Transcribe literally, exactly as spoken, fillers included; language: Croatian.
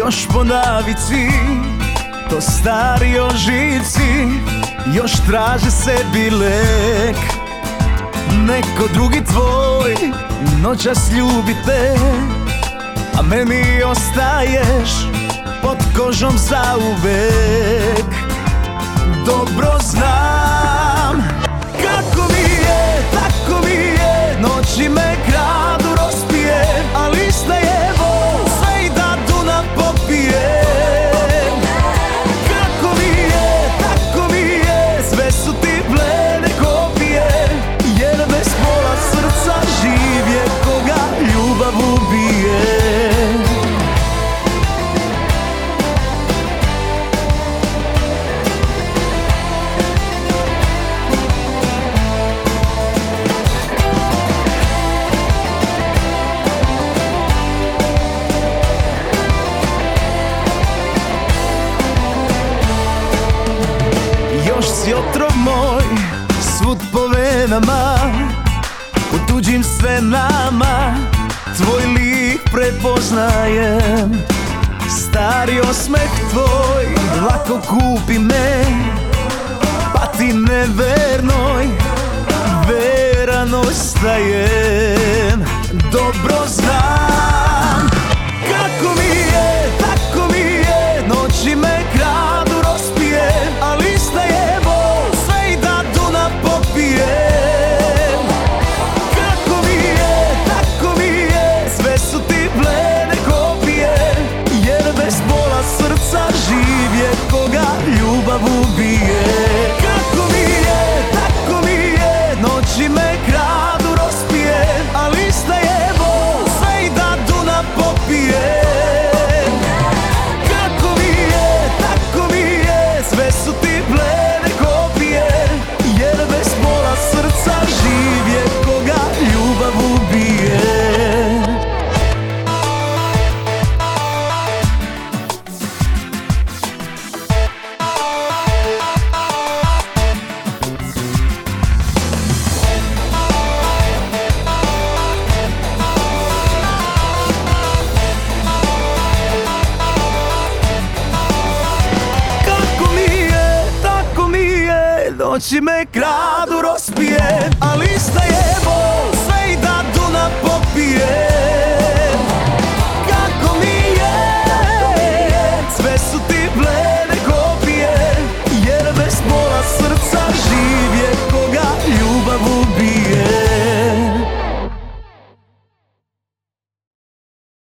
još po navici, to stari ožici još traže sebi lek. Neko drugi tvoj noćas ljubi te, a meni ostaješ pod kožom zauvek. Dobro znam kako mi je, tako mi je, noći me kradu rospije, a lista je vol, sve i da Dunav popije. Kako mi je, tako mi je, sve su ti blede kopije, jer bez pola srca živ je koga ljubav ubije. Si otrov moj, svud po venama, u tuđim scenama tvoj lik prepoznajem. Stari osmeh tvoj lako kupi me, pa ti nevernoj veran ostajem. Dobro znam kako mi je, tako mi je, noći me kradu rospije, a lista je koga ljubav ubije. Kako mi je, tako mi je, noći me kradu rospije, a lista je vol, sve i da Dunav popije. Kako mi je, tako mi je, sve su ti blede kopije, jer bez pola srca živ je koga ljubav ubije. Noći me kradu rospije, a lista je vol.